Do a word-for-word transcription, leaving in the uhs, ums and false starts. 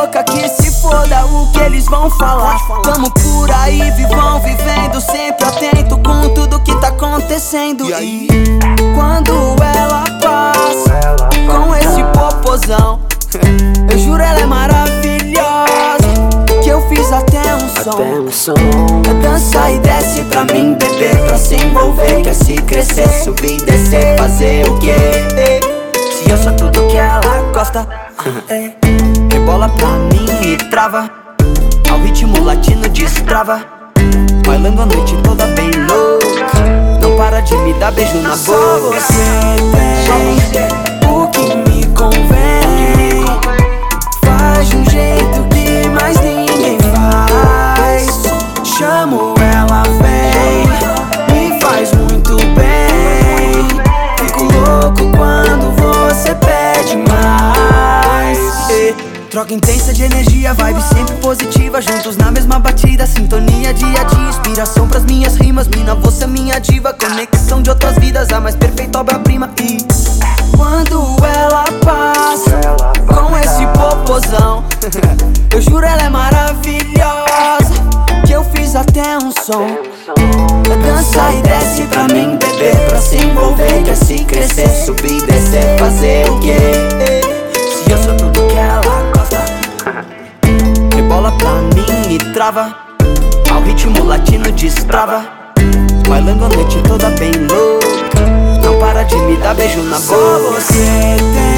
boca que se foda o que eles vão falar. Tamo por aí, vivam vivendo, sempre atento com tudo que tá acontecendo. E quando ela passa com esse popozão, eu juro ela é maravilhosa, que eu fiz até um som. É dança e desce pra mim, bebê, pra se envolver. Quer se crescer, subir, descer, fazer o quê? Se eu sou tudo que ela gosta, rebola pra mim e trava, ao ritmo latino destrava, bailando a noite toda bem louca. Não para de me dar beijo na boca. Só você tem o que me convém, faz de um jeito que mais ninguém faz. Chamo ela, vem, me faz muito bem. Fico louco quando você pede mais. E troca intensa de energia, vibe sempre positiva, juntos na mesma batida, sintonia dia a dia, inspiração pras minhas rimas. Mina, você é minha diva, conexão de outras vidas, a mais perfeita obra-prima. E quando ela passa com esse popozão, eu juro ela é maravilhosa, que eu fiz até um som. É dança e desce pra mim, bebê, pra se envolver. Quer se crescer, subir, descer, fazer o quê? Se eu sou tudo que ela gosta, rebola pra mim e trava, ao ritmo latino destrava, bailando a noite toda bem louca. Não para de me dar beijo na boca. Só você tem